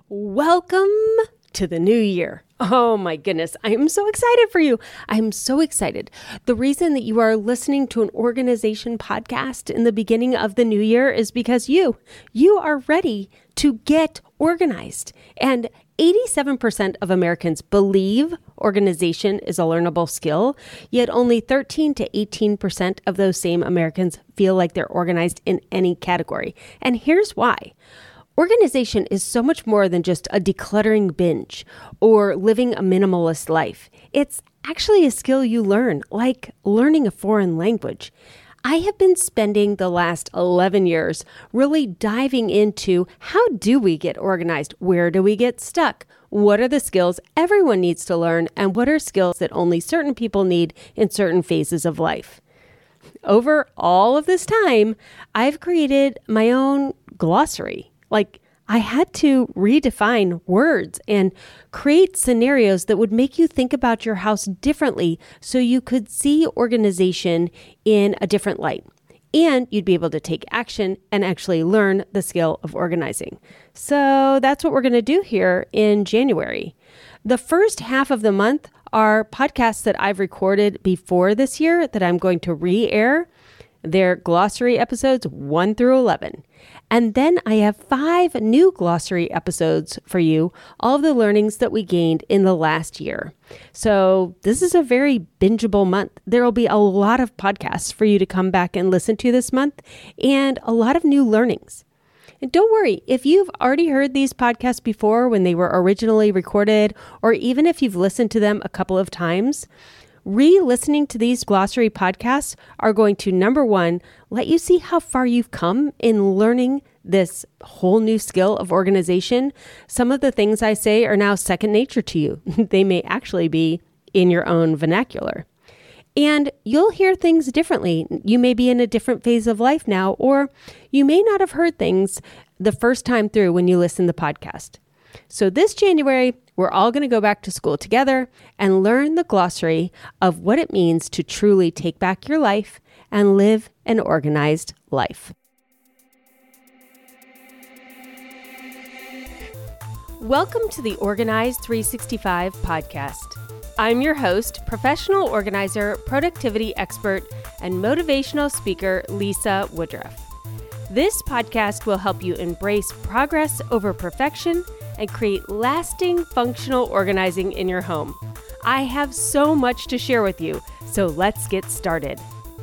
Welcome to the new year. Oh my goodness, I am so excited for you. I'm so excited. The reason that you are listening to an organization podcast in the beginning of the new year is because you are ready to get organized. And 87% of Americans believe organization is a learnable skill, yet only 13 to 18% of those same Americans feel like they're organized in any category. And here's why. Organization is so much more than just a decluttering binge or living a minimalist life. It's actually a skill you learn, like learning a foreign language. I have been spending the last 11 years really diving into how do we get organized? Where do we get stuck? What are the skills everyone needs to learn? And what are skills that only certain people need in certain phases of life? Over all of this time, I've created my own glossary. I had to redefine words and create scenarios that would make you think about your house differently so you could see organization in a different light. And you'd be able to take action and actually learn the skill of organizing. So that's what we're going to do here in January. The first half of the month are podcasts that I've recorded before this year that I'm going to re-air. They're glossary episodes 1 through 11. And then I have 5 new glossary episodes for you, all of the learnings that we gained in the last year. So this is a very bingeable month. There will be a lot of podcasts for you to come back and listen to this month and a lot of new learnings. And don't worry, if you've already heard these podcasts before when they were originally recorded, or even if you've listened to them a couple of times, re-listening to these glossary podcasts are going to, number one, let you see how far you've come in learning this whole new skill of organization. Some of the things I say are now second nature to you. They may actually be in your own vernacular. And you'll hear things differently. You may be in a different phase of life now, or you may not have heard things the first time through when you listen to the podcast. So this January, we're all going to go back to school together and learn the glossary of what it means to truly take back your life and live an organized life. Welcome to the Organized 365 podcast. I'm your host, professional organizer, productivity expert, and motivational speaker, Lisa Woodruff. This podcast will help you embrace progress over perfection and create lasting functional organizing in your home. I have so much to share with you, so let's get started.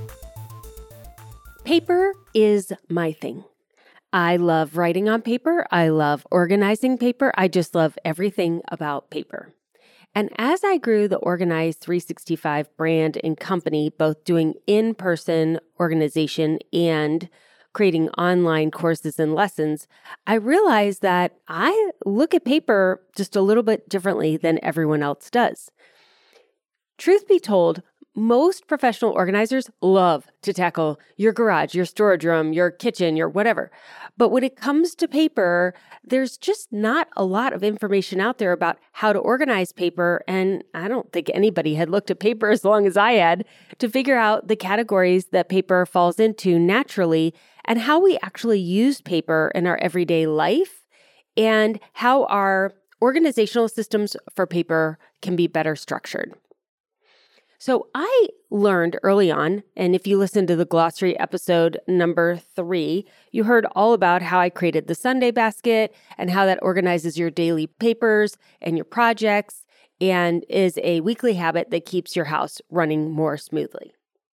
Paper is my thing. I love writing on paper. I love organizing paper. I just love everything about paper. And as I grew the Organized 365 brand and company, both doing in-person organization and creating online courses and lessons, I realized that I look at paper just a little bit differently than everyone else does. Truth be told, most professional organizers love to tackle your garage, your storage room, your kitchen, your whatever. But when it comes to paper, there's just not a lot of information out there about how to organize paper. And I don't think anybody had looked at paper as long as I had to figure out the categories that paper falls into naturally and how we actually use paper in our everyday life and how our organizational systems for paper can be better structured. So I learned early on, and if you listen to the glossary episode number 3, you heard all about how I created the Sunday basket and how that organizes your daily papers and your projects and is a weekly habit that keeps your house running more smoothly.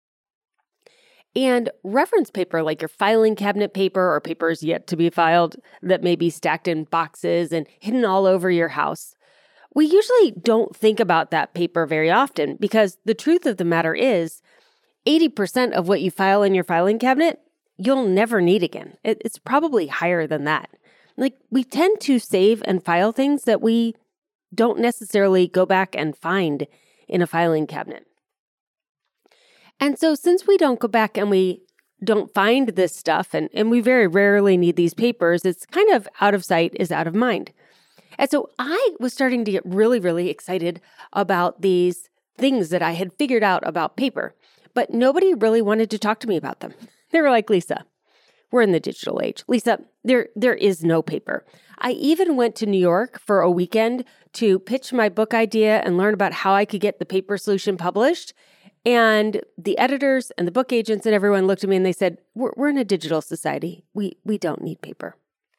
And reference paper, like your filing cabinet paper or papers yet to be filed that may be stacked in boxes and hidden all over your house, we usually don't think about that paper very often because the truth of the matter is 80% of what you file in your filing cabinet, you'll never need again. It's probably higher than that. We tend to save and file things that we don't necessarily go back and find in a filing cabinet. And so since we don't go back and we don't find this stuff and we very rarely need these papers, it's kind of out of sight is out of mind. And so I was starting to get really, really excited about these things that I had figured out about paper, but nobody really wanted to talk to me about them. They were like, Lisa, we're in the digital age. Lisa, there is no paper. I even went to New York for a weekend to pitch my book idea and learn about how I could get the paper solution published. And the editors and the book agents and everyone looked at me and they said, we're in a digital society. We don't need paper.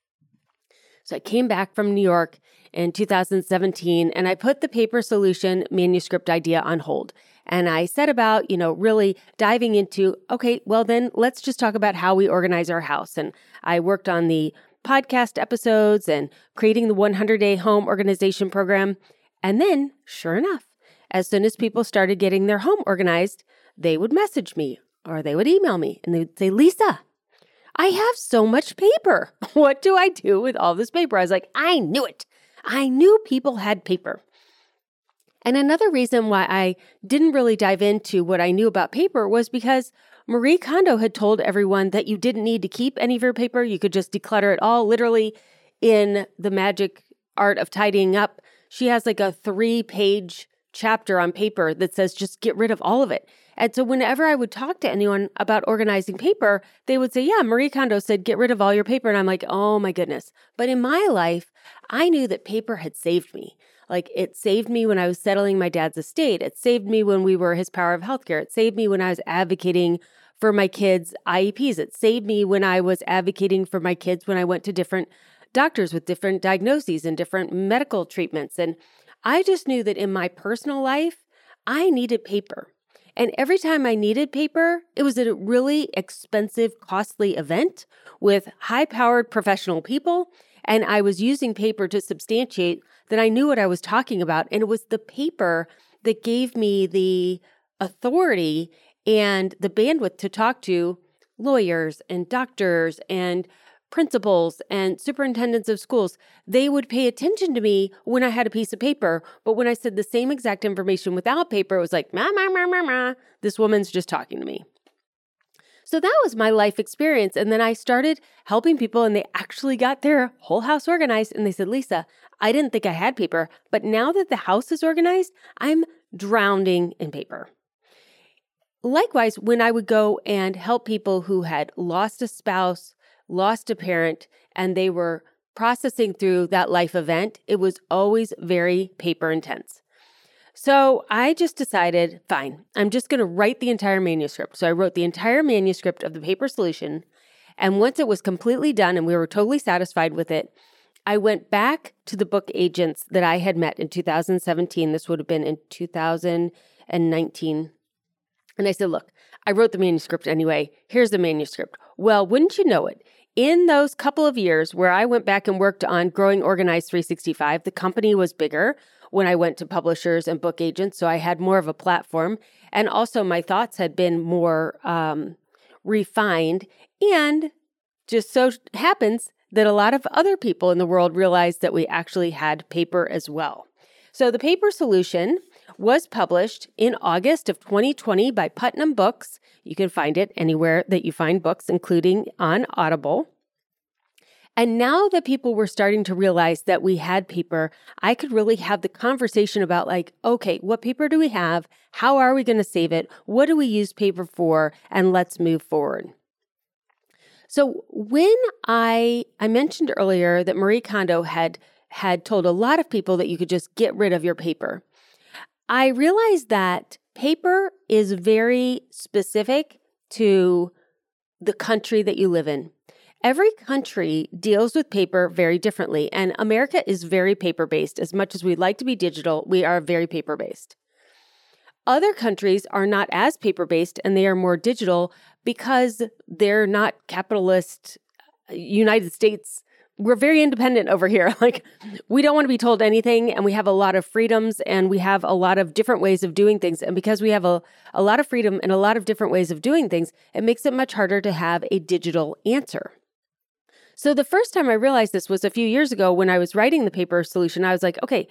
So I came back from New York in 2017 and I put the paper solution manuscript idea on hold. And I set about, really diving into, okay, well then let's just talk about how we organize our house. And I worked on the podcast episodes and creating the 100-day home organization program. And then, sure enough, as soon as people started getting their home organized, they would message me or they would email me and they would say, Lisa, I have so much paper. What do I do with all this paper? I was like, I knew it. I knew people had paper. And another reason why I didn't really dive into what I knew about paper was because Marie Kondo had told everyone that you didn't need to keep any of your paper. You could just declutter it all. Literally in The Magic Art of Tidying Up, she has like a 3-page chapter on paper that says just get rid of all of it. And so whenever I would talk to anyone about organizing paper, they would say, yeah, Marie Kondo said, get rid of all your paper. And I'm like, oh my goodness. But in my life, I knew that paper had saved me. Like it saved me when I was settling my dad's estate. It saved me when we were his power of healthcare. It saved me when I was advocating for my kids' IEPs. It saved me when I was advocating for my kids when I went to different doctors with different diagnoses and different medical treatments. And I just knew that in my personal life, I needed paper. And every time I needed paper, it was a really expensive, costly event with high-powered professional people. And I was using paper to substantiate that I knew what I was talking about. And it was the paper that gave me the authority and the bandwidth to talk to lawyers and doctors and principals and superintendents of schools. They would pay attention to me when I had a piece of paper. But when I said the same exact information without paper, it was like, this woman's just talking to me. So that was my life experience. And then I started helping people and they actually got their whole house organized. And they said, Lisa, I didn't think I had paper, but now that the house is organized, I'm drowning in paper. Likewise, when I would go and help people who had lost a spouse, lost a parent, and they were processing through that life event, it was always very paper intense. So I just decided, fine, I'm just going to write the entire manuscript. So I wrote the entire manuscript of the paper solution. And once it was completely done and we were totally satisfied with it, I went back to the book agents that I had met in 2017. This would have been in 2019. And I said, look, I wrote the manuscript anyway. Here's the manuscript. Well, wouldn't you know it? In those couple of years where I went back and worked on Growing Organized 365, the company was bigger when I went to publishers and book agents, so I had more of a platform. And also my thoughts had been more refined. And just so happens that a lot of other people in the world realized that we actually had paper as well. So the paper solution was published in August of 2020 by Putnam Books. You can find it anywhere that you find books, including on Audible. And now that people were starting to realize that we had paper, I could really have the conversation about like, okay, what paper do we have? How are we going to save it? What do we use paper for? And let's move forward. So when I mentioned earlier that Marie Kondo had told a lot of people that you could just get rid of your paper, I realized that paper is very specific to the country that you live in. Every country deals with paper very differently, and America is very paper-based. As much as we'd like to be digital, we are very paper-based. Other countries are not as paper-based, and they are more digital because they're not capitalist. United States, we're very independent over here. Like, we don't want to be told anything, and we have a lot of freedoms, and we have a lot of different ways of doing things. And because we have a lot of freedom and a lot of different ways of doing things, it makes it much harder to have a digital answer. So the first time I realized this was a few years ago when I was writing the paper solution. I was like, okay,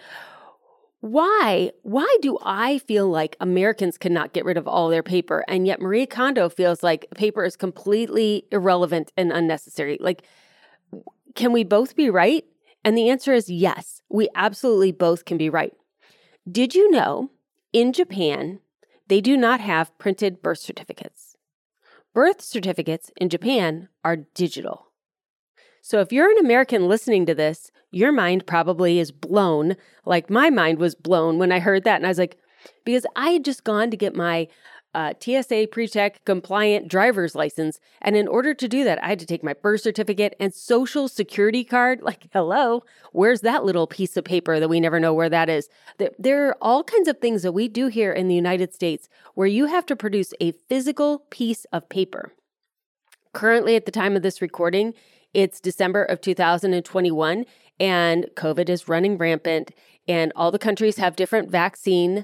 why do I feel like Americans cannot get rid of all their paper? And yet Marie Kondo feels like paper is completely irrelevant and unnecessary. Like, can we both be right? And the answer is yes, we absolutely both can be right. Did you know in Japan, they do not have printed birth certificates? Birth certificates in Japan are digital. So if you're an American listening to this, your mind probably is blown, like my mind was blown when I heard that. And I was like, because I had just gone to get my TSA PreCheck compliant driver's license. And in order to do that, I had to take my birth certificate and social security card. Like, hello, where's that little piece of paper that we never know where that is? There are all kinds of things that we do here in the United States where you have to produce a physical piece of paper. Currently, at the time of this recording, it's December of 2021, and COVID is running rampant, and all the countries have different vaccine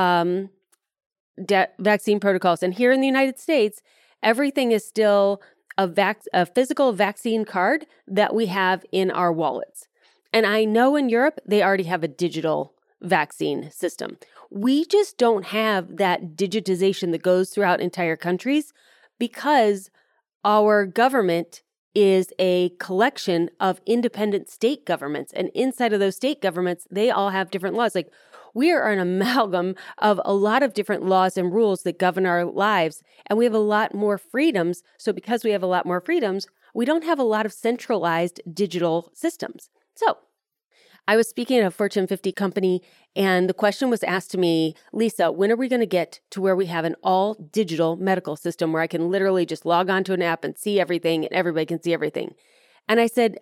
protocols. And here in the United States, everything is still a physical vaccine card that we have in our wallets. And I know in Europe, they already have a digital vaccine system. We just don't have that digitization that goes throughout entire countries because our government is a collection of independent state governments. And inside of those state governments, they all have different laws. Like, we are an amalgam of a lot of different laws and rules that govern our lives, and we have a lot more freedoms. So because we have a lot more freedoms, we don't have a lot of centralized digital systems. So I was speaking at a Fortune 50 company, and the question was asked to me, Lisa, when are we going to get to where we have an all digital medical system where I can literally just log onto an app and see everything and everybody can see everything? And I said,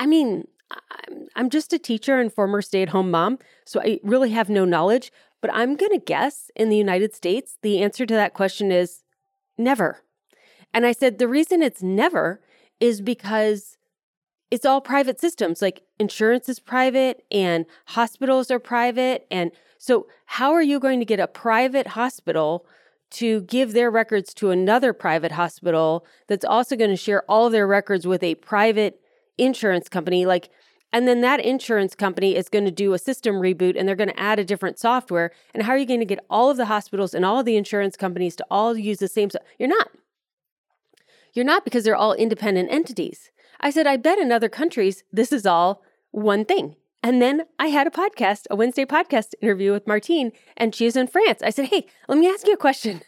I'm just a teacher and former stay-at-home mom, so I really have no knowledge, but I'm going to guess in the United States, the answer to that question is never. And I said, the reason it's never is because it's all private systems. Like, insurance is private and hospitals are private. And so how are you going to get a private hospital to give their records to another private hospital that's also going to share all of their records with a private insurance company? And then that insurance company is going to do a system reboot and they're going to add a different software. And how are you going to get all of the hospitals and all of the insurance companies to all use the same? You're not. You're not, because they're all independent entities. I said, I bet in other countries, this is all one thing. And then I had a Wednesday podcast interview with Martine, and she's in France. I said, hey, let me ask you a question.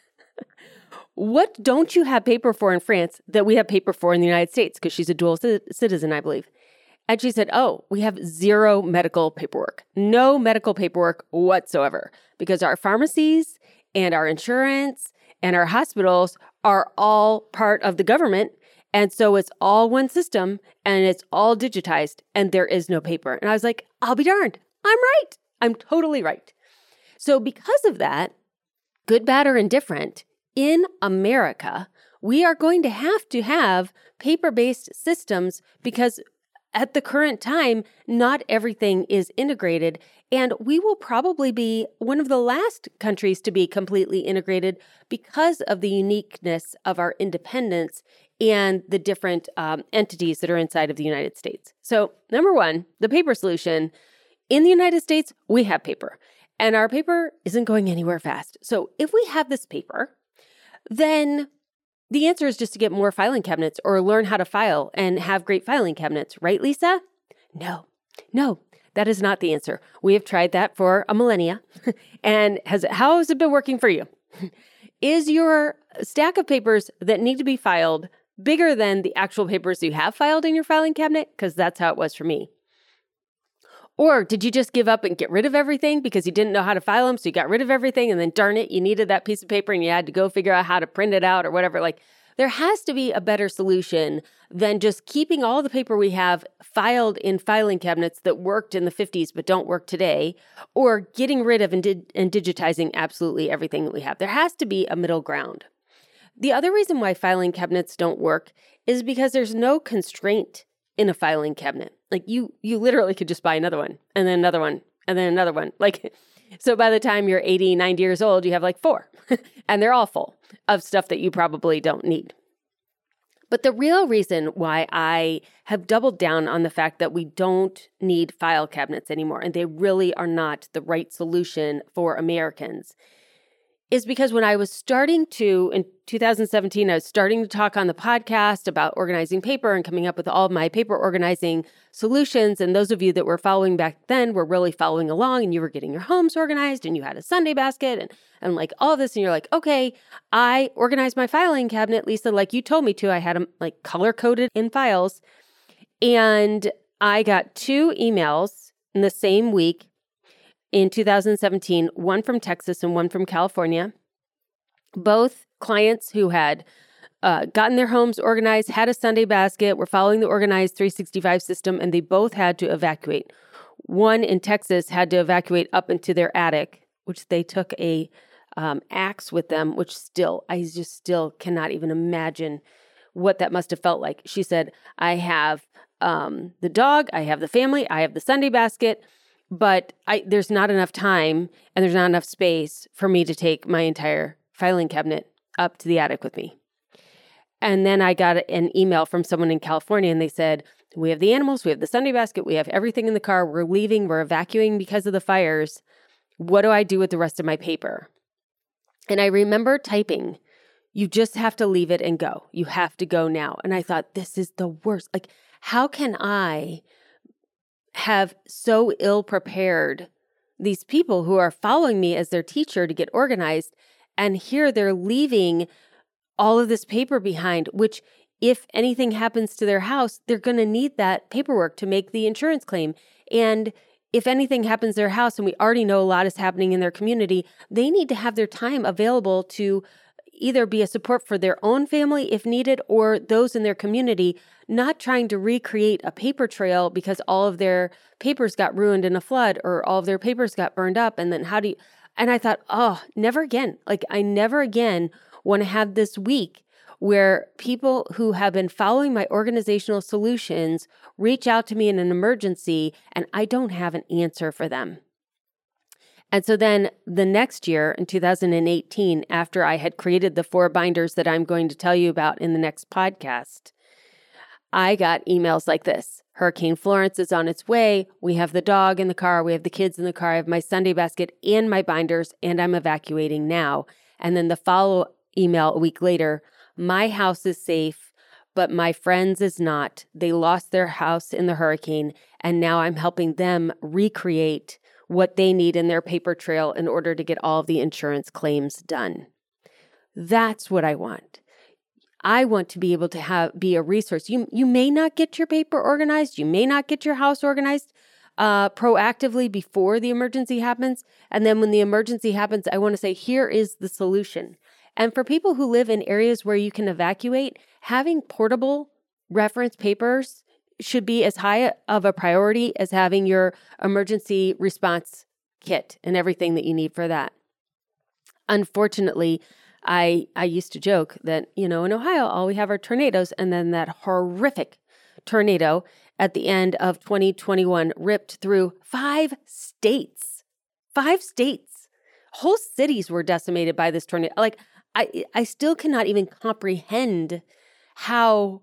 What don't you have paper for in France that we have paper for in the United States? Because she's a dual citizen, I believe. And she said, oh, we have zero medical paperwork, no medical paperwork whatsoever, because our pharmacies and our insurance and our hospitals are all part of the government. And so it's all one system and it's all digitized and there is no paper. And I was like, I'll be darned. I'm right. I'm totally right. So because of that, good, bad, or indifferent, in America, we are going to have paper-based systems because at the current time, not everything is integrated, and we will probably be one of the last countries to be completely integrated because of the uniqueness of our independence and the different entities that are inside of the United States. So, number one, the paper solution. In the United States, we have paper, and our paper isn't going anywhere fast. So if we have this paper, then the answer is just to get more filing cabinets or learn how to file and have great filing cabinets, right, Lisa? No, that is not the answer. We have tried that for a millennia. And how has it been working for you? Is your stack of papers that need to be filed bigger than the actual papers you have filed in your filing cabinet? Because that's how it was for me. Or did you just give up and get rid of everything because you didn't know how to file them, so you got rid of everything, and then darn it, you needed that piece of paper and you had to go figure out how to print it out or whatever? Like, there has to be a better solution than just keeping all the paper we have filed in filing cabinets that worked in the 50s but don't work today, or getting rid of and digitizing absolutely everything that we have. There has to be a middle ground. The other reason why filing cabinets don't work is because there's no constraint in a filing cabinet. Like, you literally could just buy another one and then another one and then another one. Like, so by the time you're 80, 90 years old, you have like 4 and they're all full of stuff that you probably don't need. But the real reason why I have doubled down on the fact that we don't need file cabinets anymore, and they really are not the right solution for Americans, is because when I was starting to, in 2017, I was starting to talk on the podcast about organizing paper and coming up with all of my paper organizing solutions. And those of you that were following back then were really following along, and you were getting your homes organized and you had a Sunday basket and like all of this. And you're like, okay, I organized my filing cabinet, Lisa, like you told me to. I had them like color coded in files. And I got 2 emails in the same week in 2017, one from Texas and one from California, both clients who had gotten their homes organized, had a Sunday basket, were following the organized 365 system, and they both had to evacuate. One in Texas had to evacuate up into their attic, which they took a axe with them, which I just still cannot even imagine what that must have felt like. She said, I have the dog, I have the family, I have the Sunday basket, but there's not enough time and there's not enough space for me to take my entire filing cabinet up to the attic with me. And then I got an email from someone in California, and they said, we have the animals, we have the Sunday basket, we have everything in the car, we're leaving, we're evacuating because of the fires. What do I do with the rest of my paper? And I remember typing, you just have to leave it and go. You have to go now. And I thought, this is the worst. Like, how can I have so ill prepared these people who are following me as their teacher to get organized, and here they're leaving all of this paper behind, which if anything happens to their house, they're going to need that paperwork to make the insurance claim. And if anything happens to their house, and we already know a lot is happening in their community, they need to have their time available to either be a support for their own family if needed, or those in their community, not trying to recreate a paper trail because all of their papers got ruined in a flood or all of their papers got burned up. And then and I thought, oh, never again. Like, I never again want to have this week where people who have been following my organizational solutions reach out to me in an emergency and I don't have an answer for them. And so then the next year, in 2018, after I had created the 4 binders that I'm going to tell you about in the next podcast, I got emails like this. Hurricane Florence is on its way. We have the dog in the car. We have the kids in the car. I have my Sunday basket and my binders, and I'm evacuating now. And then the follow email a week later, my house is safe, but my friends is not. They lost their house in the hurricane, and now I'm helping them recreate what they need in their paper trail in order to get all of the insurance claims done. That's what I want. I want to be able to be a resource. You may not get your paper organized. You may not get your house organized proactively before the emergency happens. And then when the emergency happens, I want to say, here is the solution. And for people who live in areas where you can evacuate, having portable reference papers should be as high of a priority as having your emergency response kit and everything that you need for that. Unfortunately, I used to joke that, in Ohio, all we have are tornadoes, and then that horrific tornado at the end of 2021 ripped through 5 states. 5 states. Whole cities were decimated by this tornado. Like, I still cannot even comprehend how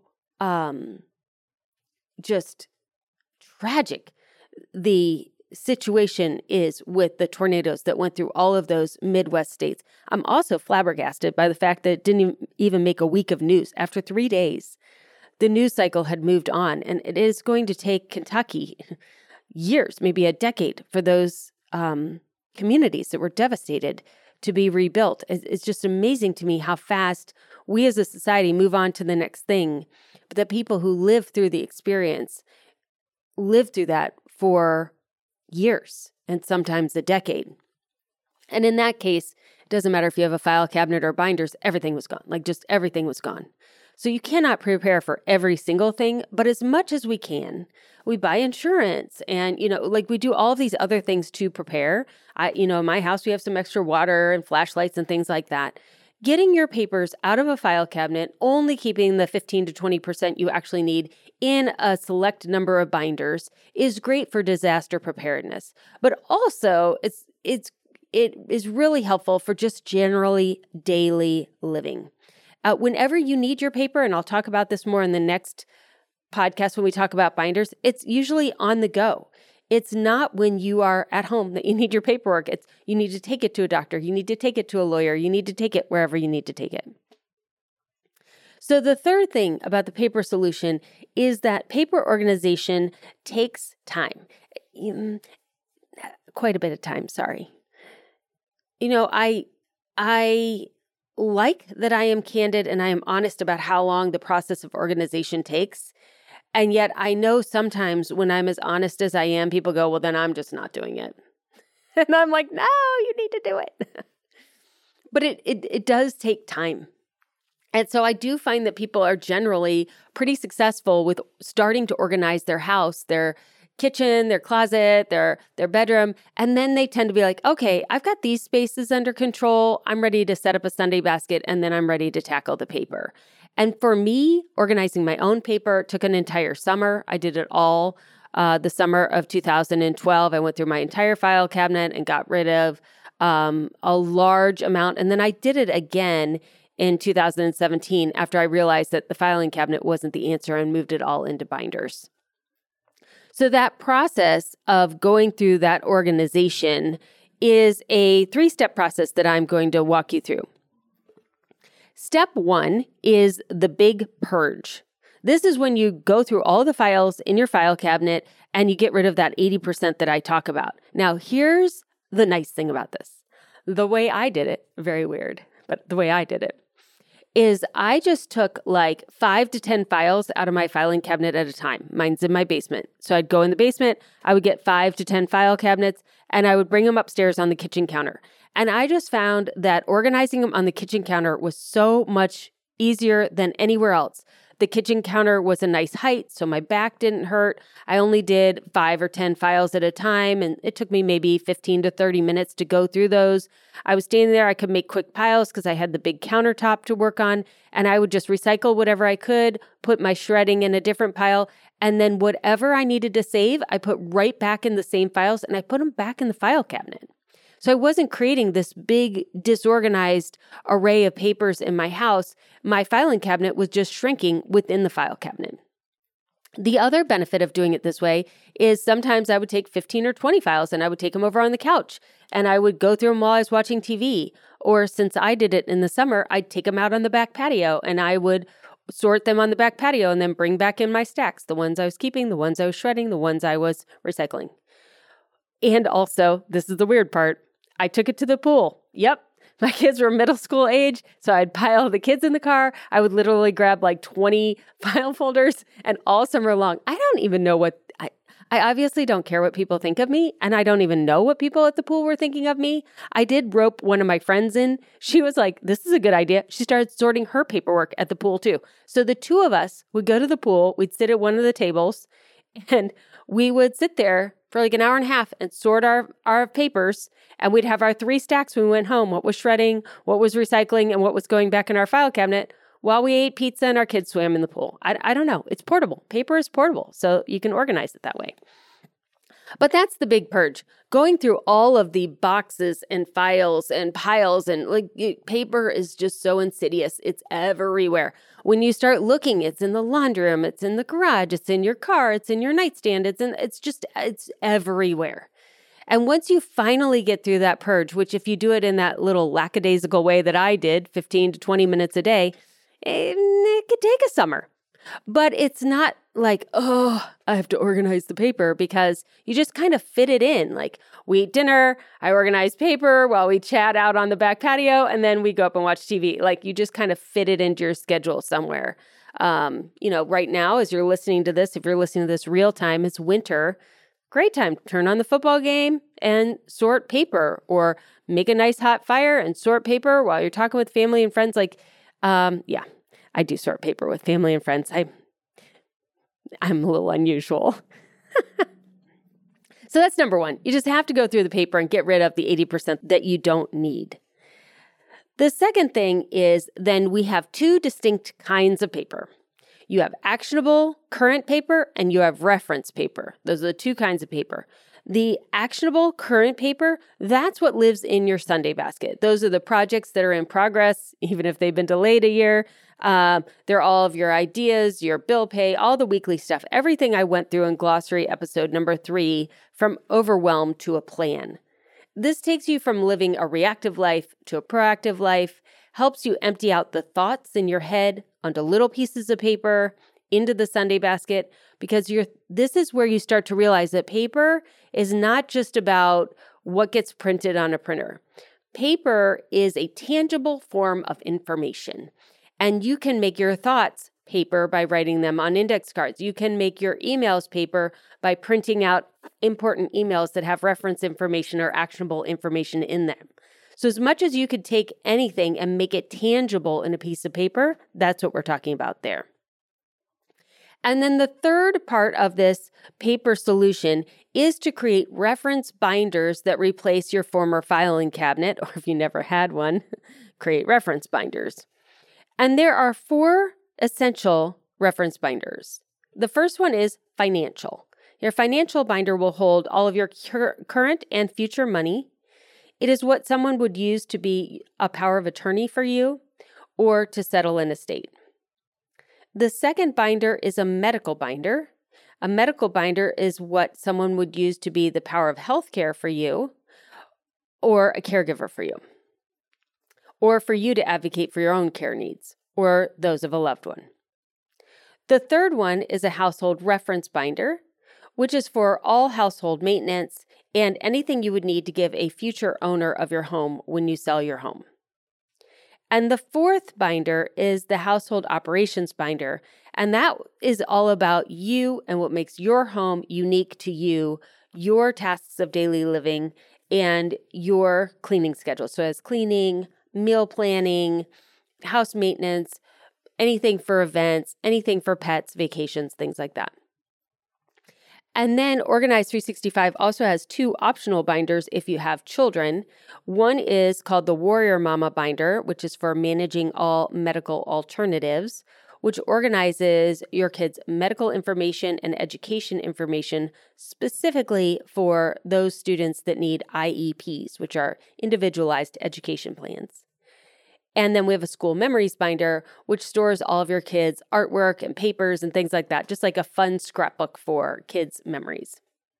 just tragic the situation is with the tornadoes that went through all of those Midwest states. I'm also flabbergasted by the fact that it didn't even make a week of news. After 3 days, the news cycle had moved on, and it is going to take Kentucky years, maybe a decade, for those communities that were devastated to be rebuilt. It's just amazing to me how fast we as a society move on to the next thing. But the people who live through the experience live through that for years and sometimes a decade. And in that case, it doesn't matter if you have a file cabinet or binders, everything was gone. Like, just everything was gone. So you cannot prepare for every single thing, but as much as we can, we buy insurance and, we do all of these other things to prepare. In my house, we have some extra water and flashlights and things like that. Getting your papers out of a file cabinet, only keeping the 15 to 20% you actually need in a select number of binders is great for disaster preparedness. But also, it is really helpful for just generally daily living. Whenever you need your paper, and I'll talk about this more in the next podcast when we talk about binders, it's usually on the go. It's not when you are at home that you need your paperwork. It's you need to take it to a doctor. You need to take it to a lawyer. You need to take it wherever you need to take it. So the third thing about the paper solution is that paper organization takes time. Quite a bit of time, sorry. I like that I am candid and I am honest about how long the process of organization takes. And yet I know sometimes when I'm as honest as I am, people go, well, then I'm just not doing it. And I'm like, no, you need to do it. But it does take time. And so I do find that people are generally pretty successful with starting to organize their house, their kitchen, their closet, their bedroom. And then they tend to be like, okay, I've got these spaces under control. I'm ready to set up a Sunday basket, and then I'm ready to tackle the paper. And for me, organizing my own paper took an entire summer. I did it all the summer of 2012. I went through my entire file cabinet and got rid of a large amount. And then I did it again in 2017 after I realized that the filing cabinet wasn't the answer and moved it all into binders. So that process of going through that organization is a 3-step process that I'm going to walk you through. Step 1 is the big purge. This is when you go through all the files in your file cabinet and you get rid of that 80% that I talk about. Now, here's the nice thing about this. The way I did it, very weird, but the way I did it, is I just took like 5 to 10 files out of my filing cabinet at a time. Mine's in my basement. So I'd go in the basement, I would get 5 to 10 file cabinets, and I would bring them upstairs on the kitchen counter. And I just found that organizing them on the kitchen counter was so much easier than anywhere else. The kitchen counter was a nice height, so my back didn't hurt. I only did 5 or 10 files at a time, and it took me maybe 15 to 30 minutes to go through those. I was standing there. I could make quick piles because I had the big countertop to work on, and I would just recycle whatever I could, put my shredding in a different pile, and then whatever I needed to save, I put right back in the same files, and I put them back in the file cabinet. So I wasn't creating this big disorganized array of papers in my house. My filing cabinet was just shrinking within the file cabinet. The other benefit of doing it this way is sometimes I would take 15 or 20 files and I would take them over on the couch and I would go through them while I was watching TV. Or since I did it in the summer, I'd take them out on the back patio and I would sort them on the back patio and then bring back in my stacks, the ones I was keeping, the ones I was shredding, the ones I was recycling. And also, this is the weird part, I took it to the pool. Yep. My kids were middle school age, so I'd pile the kids in the car. I would literally grab like 20 file folders, and all summer long, I don't even know what, I obviously don't care what people think of me, and I don't even know what people at the pool were thinking of me. I did rope one of my friends in. She was like, this is a good idea. She started sorting her paperwork at the pool too. So the two of us would go to the pool, we'd sit at one of the tables, and we would sit there for like an hour and a half and sort our papers. And we'd have our 3 stacks when we went home, what was shredding, what was recycling, and what was going back in our file cabinet while we ate pizza and our kids swam in the pool. I don't know. It's portable. Paper is portable, so you can organize it that way. But that's the big purge. Going through all of the boxes and files and piles and paper is just so insidious. It's everywhere. When you start looking, it's in the laundry room, it's in the garage, it's in your car, it's in your nightstand, it's everywhere. And once you finally get through that purge, which if you do it in that little lackadaisical way that I did, 15 to 20 minutes a day, it could take a summer. But it's not like, oh, I have to organize the paper, because you just kind of fit it in. Like we eat dinner, I organize paper while we chat out on the back patio, and then we go up and watch TV. Like you just kind of fit it into your schedule somewhere. Right now, as you're listening to this, if you're listening to this real time, it's winter. Great time to turn on the football game and sort paper, or make a nice hot fire and sort paper while you're talking with family and friends. I do sort paper with family and friends. I'm a little unusual. So that's number 1. You just have to go through the paper and get rid of the 80% that you don't need. The second thing is then we have 2 distinct kinds of paper. You have actionable current paper and you have reference paper. Those are the 2 kinds of paper. The actionable current paper, that's what lives in your Sunday basket. Those are the projects that are in progress, even if they've been delayed a year. They're all of your ideas, your bill pay, all the weekly stuff, everything I went through in glossary episode number 3 from overwhelm to a plan. This takes you from living a reactive life to a proactive life, helps you empty out the thoughts in your head onto little pieces of paper into the Sunday basket, because this is where you start to realize that paper is not just about what gets printed on a printer. Paper is a tangible form of information, and you can make your thoughts paper by writing them on index cards. You can make your emails paper by printing out important emails that have reference information or actionable information in them. So as much as you could take anything and make it tangible in a piece of paper, that's what we're talking about there. And then the third part of this paper solution is to create reference binders that replace your former filing cabinet, or if you never had one, create reference binders. And there are 4 essential reference binders. The first one is financial. Your financial binder will hold all of your current and future money. It is what someone would use to be a power of attorney for you or to settle an estate. The second binder is a medical binder. A medical binder is what someone would use to be the power of healthcare for you or a caregiver for you, or for you to advocate for your own care needs or those of a loved one. The third one is a household reference binder, which is for all household maintenance and anything you would need to give a future owner of your home when you sell your home. And the fourth binder is the household operations binder, and that is all about you and what makes your home unique to you, your tasks of daily living, and your cleaning schedule. So as cleaning, meal planning, house maintenance, anything for events, anything for pets, vacations, things like that. And then Organize 365 also has 2 optional binders if you have children. One is called the Warrior Mama binder, which is for managing all medical alternatives, which organizes your kids' medical information and education information specifically for those students that need IEPs, which are individualized education plans. And then we have a school memories binder, which stores all of your kids' artwork and papers and things like that, just like a fun scrapbook for kids' memories.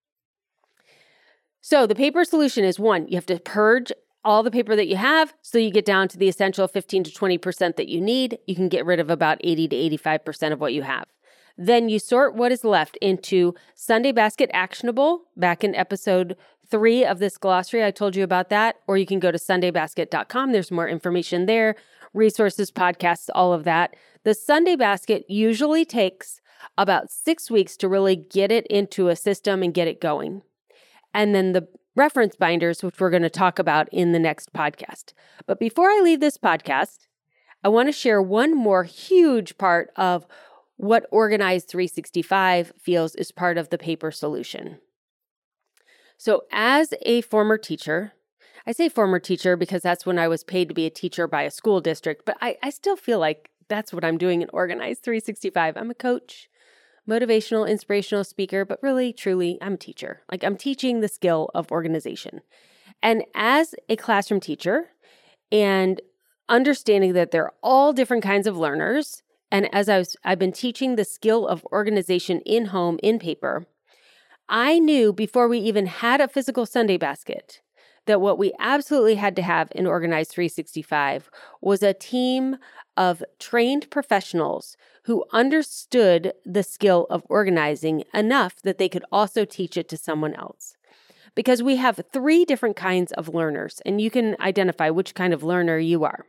So the paper solution is 1, you have to purge all the paper that you have so you get down to the essential 15 to 20% that you need. You can get rid of about 80 to 85% of what you have. Then you sort what is left into Sunday Basket Actionable. Back in episode 3 of this glossary, I told you about that. Or you can go to sundaybasket.com. There's more information there, resources, podcasts, all of that. The Sunday Basket usually takes about 6 weeks to really get it into a system and get it going. And then the reference binders, which we're going to talk about in the next podcast. But before I leave this podcast, I want to share one more huge part of what Organize 365 feels is part of the paper solution. So as a former teacher, I say former teacher because that's when I was paid to be a teacher by a school district, but I still feel like that's what I'm doing in Organize 365. I'm a coach, motivational, inspirational speaker, but really, truly, I'm a teacher. Like I'm teaching the skill of organization. And as a classroom teacher and understanding that there are all different kinds of learners, and as I've been teaching the skill of organization in home, in paper, I knew before we even had a physical Sunday basket that what we absolutely had to have in Organize 365 was a team of trained professionals who understood the skill of organizing enough that they could also teach it to someone else. Because we have 3 different kinds of learners, and you can identify which kind of learner you are.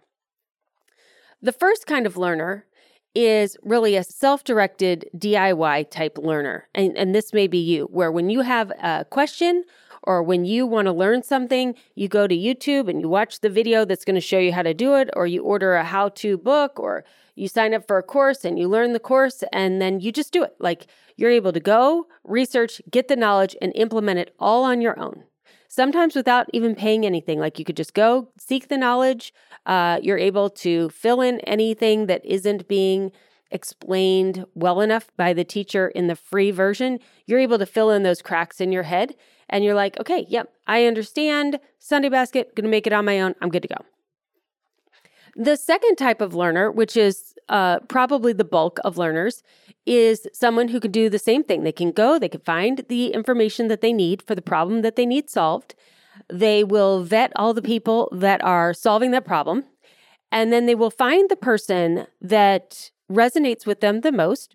The first kind of learner is really a self-directed DIY type learner. And this may be you, where when you have a question or when you want to learn something, you go to YouTube and you watch the video that's going to show you how to do it, or you order a how-to book, or you sign up for a course and you learn the course and then you just do it. Like you're able to go, research, get the knowledge, and implement it all on your own. Sometimes without even paying anything, like you could just go seek the knowledge. You're able to fill in anything that isn't being explained well enough by the teacher in the free version. You're able to fill in those cracks in your head. And you're like, okay, yep, I understand. Sunday Basket, going to make it on my own. I'm good to go. The second type of learner, which is probably the bulk of learners, is someone who can do the same thing. They can find the information that they need for the problem that they need solved. They will vet all the people that are solving that problem, and then they will find the person that resonates with them the most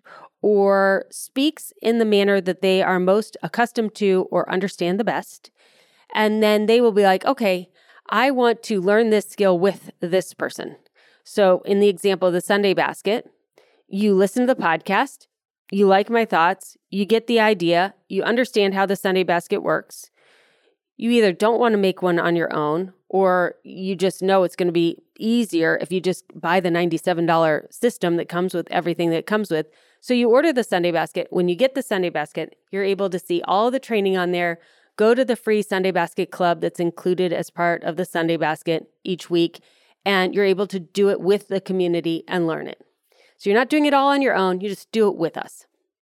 or speaks in the manner that they are most accustomed to or understand the best. And then they will be like, okay, I want to learn this skill with this person. So in the example of the Sunday basket, you listen to the podcast, you like my thoughts, you get the idea, you understand how the Sunday basket works. You either don't want to make one on your own, or you just know it's going to be easier if you just buy the $97 system that comes with everything that it comes with. So you order the Sunday basket. When you get the Sunday basket, you're able to see all the training on there. Go to the free Sunday Basket Club that's included as part of the Sunday Basket each week, and you're able to do it with the community and learn it. So you're not doing it all on your own. You just do it with us.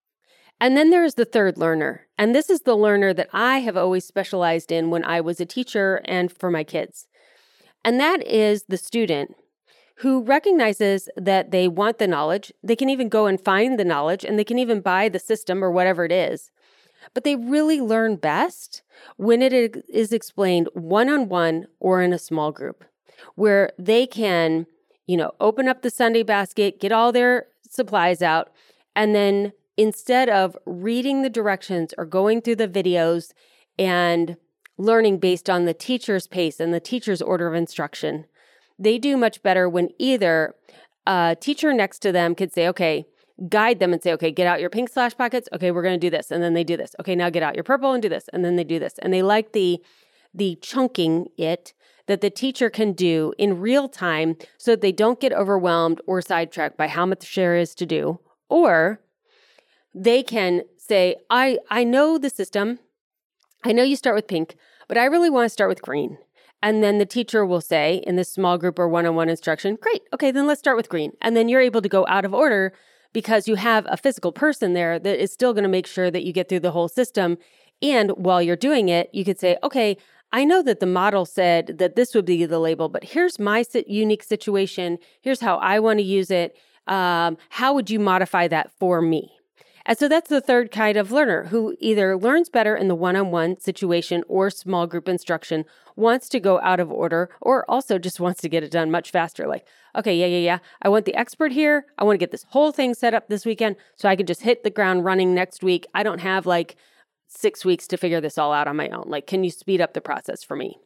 And then there is the third learner. And this is the learner that I have always specialized in when I was a teacher and for my kids. And that is the student who recognizes that they want the knowledge. They can even go and find the knowledge, and they can even buy the system or whatever it is. But they really learn best when it is explained one-on-one or in a small group, where they can, open up the Sunday basket, get all their supplies out, and then instead of reading the directions or going through the videos and learning based on the teacher's pace and the teacher's order of instruction, they do much better when either a teacher next to them could say, okay, guide them and say, okay, get out your pink slash pockets. Okay, we're going to do this. And then they do this. Okay, now get out your purple and do this. And then they do this. And they like the chunking it that the teacher can do in real time so that they don't get overwhelmed or sidetracked by how much there is to do. Or they can say, I know the system. I know you start with pink, but I really want to start with green. And then the teacher will say in this small group or one-on-one instruction, great, okay, then let's start with green. And then you're able to go out of order because you have a physical person there that is still going to make sure that you get through the whole system. And while you're doing it, you could say, okay, I know that the model said that this would be the label, but here's my unique situation. Here's how I want to use it. How would you modify that for me? And so that's the third kind of learner who either learns better in the one-on-one situation or small group instruction, wants to go out of order, or also just wants to get it done much faster. Like, okay, yeah. I want the expert here. I want to get this whole thing set up this weekend so I can just hit the ground running next week. I don't have 6 weeks to figure this all out on my own. Can you speed up the process for me?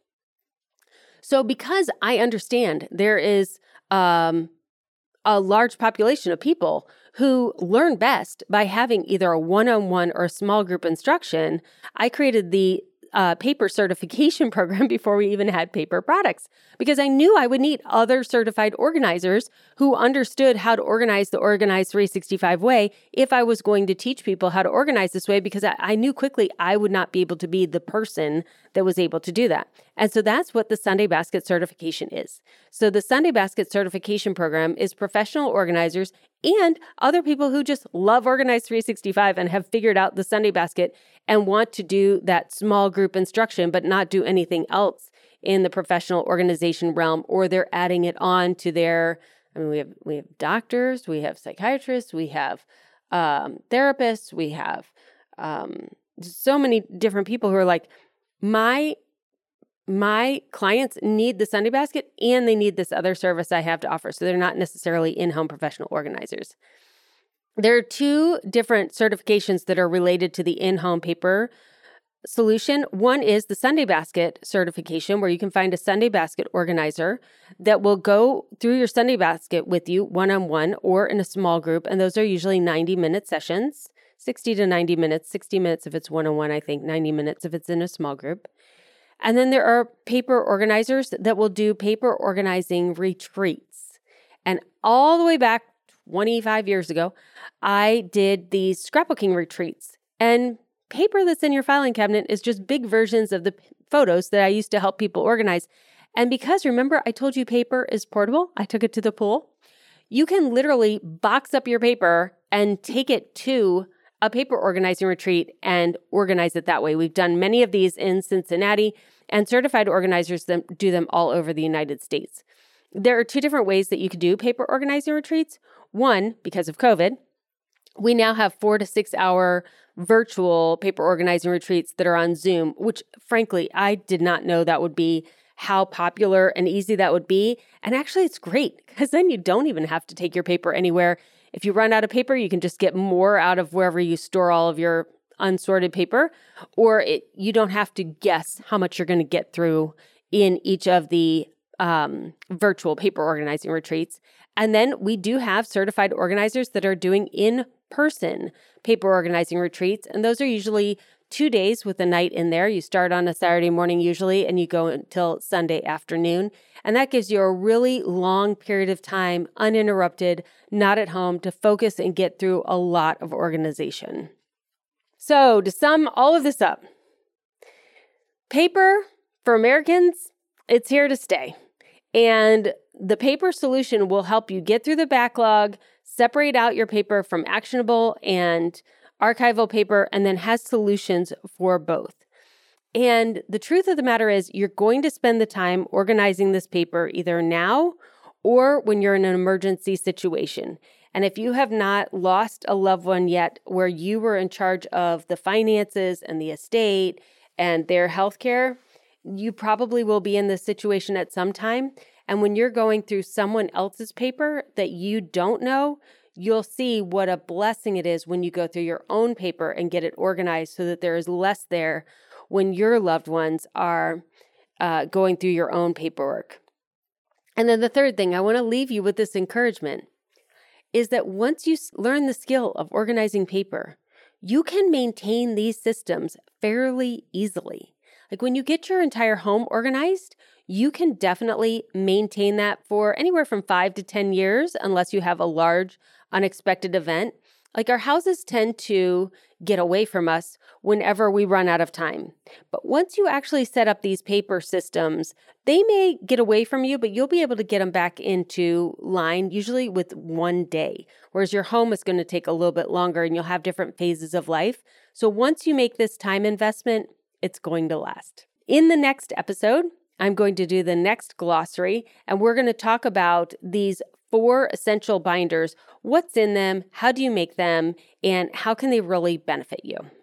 So because I understand there is a large population of people who learn best by having either a one-on-one or a small group instruction, I created the paper certification program before we even had paper products, because I knew I would need other certified organizers who understood how to organize the Organize 365 way if I was going to teach people how to organize this way, because I knew quickly I would not be able to be the person that was able to do that. And so that's what the Sunday Basket certification is. So the Sunday Basket certification program is professional organizers and other people who just love Organize 365 and have figured out the Sunday Basket and want to do that small group instruction, but not do anything else in the professional organization realm, or they're adding it on to their, we have doctors, we have psychiatrists, we have therapists, we have so many different people who are like, my clients need the Sunday Basket and they need this other service I have to offer. So they're not necessarily in-home professional organizers. There are two different certifications that are related to the in-home paper solution. One is the Sunday Basket certification, where you can find a Sunday Basket organizer that will go through your Sunday Basket with you one-on-one or in a small group. And those are usually 90-minute sessions, 60 to 90 minutes, 60 minutes if it's one-on-one, I think, 90 minutes if it's in a small group. And then there are paper organizers that will do paper organizing retreats. And all the way back 25 years ago, I did these scrapbooking retreats. And paper that's in your filing cabinet is just big versions of the photos that I used to help people organize. And because, remember, I told you paper is portable, I took it to the pool. You can literally box up your paper and take it to a paper organizing retreat and organize it that way. We've done many of these in Cincinnati, and certified organizers do them all over the United States. there are two different ways that you could do paper organizing retreats. One, because of COVID, we now have 4 to 6 hour virtual paper organizing retreats that are on Zoom, which frankly, I did not know that would be how popular and easy that would be. And actually, it's great because then you don't even have to take your paper anywhere. If you run out of paper, you can just get more out of wherever you store all of your unsorted paper, or you don't have to guess how much you're going to get through in each of the virtual paper organizing retreats. And then we do have certified organizers that are doing in-person paper organizing retreats. And those are usually 2 days with a night in there. You start on a Saturday morning usually, and you go until Sunday afternoon. And that gives you a really long period of time, uninterrupted, not at home, to focus and get through a lot of organization. So to sum all of this up, paper for Americans, it's here to stay. And the paper solution will help you get through the backlog, separate out your paper from actionable and archival paper, and then has solutions for both. And the truth of the matter is you're going to spend the time organizing this paper either now or when you're in an emergency situation. And if you have not lost a loved one yet where you were in charge of the finances and the estate and their health care, you probably will be in this situation at some time. And when you're going through someone else's paper that you don't know, you'll see what a blessing it is when you go through your own paper and get it organized so that there is less there when your loved ones are going through your own paperwork. And then the third thing, I want to leave you with this encouragement, is that once you learn the skill of organizing paper, you can maintain these systems fairly easily. Like when you get your entire home organized, you can definitely maintain that for anywhere from 5 to 10 years, unless you have a large unexpected event. Like our houses tend to get away from us whenever we run out of time. But once you actually set up these paper systems, they may get away from you, but you'll be able to get them back into line, usually with 1 day. Whereas your home is going to take a little bit longer and you'll have different phases of life. So once you make this time investment, it's going to last. In the next episode, I'm going to do the next glossary, and we're going to talk about these 4 essential binders, what's in them, how do you make them, and how can they really benefit you.